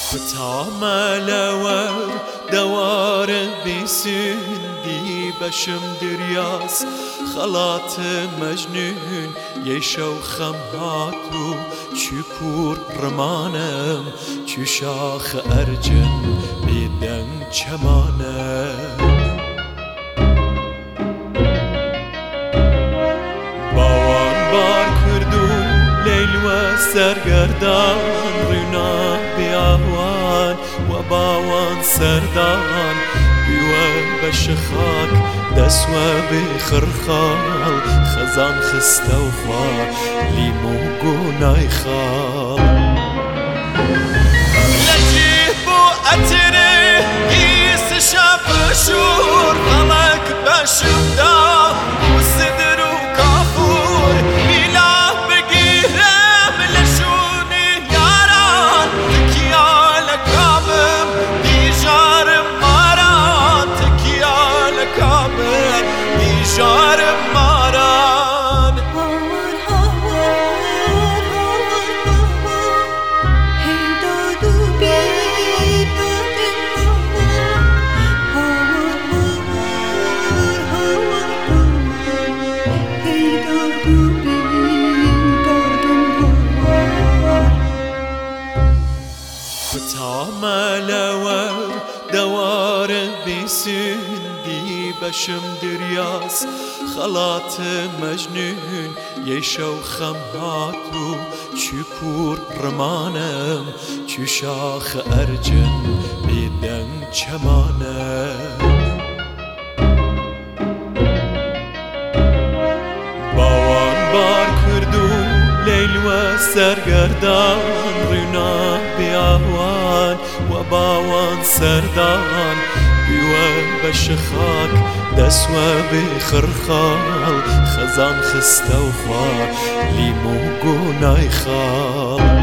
تاملور دوار بیسندی بشم دریاس خلات مجنون یشو خمهاتو چکور رمانم چو شاخ ارجن بیدن چمانم سرگردان رینا بیاوان و باوان سردان بیوان بشخاک دسوا بخرخال خزان خسته و خواه لیمو گونای خال لجیب و اتره گیس شب شور غلق بشمدا و صدر و کافور میلا بگیره تاملور دوار بیسندی بشم دریاس خلات مجنون یشو خمهاتو چکور رمانم چو شاخ ارجن بیدن چمانم باوان بار کردو لیل و سرگردان رینا بیاوان و باوان سردان بیوان بشخاک دسوا بخرخال خزان خسته و خواه لیمو گونای خال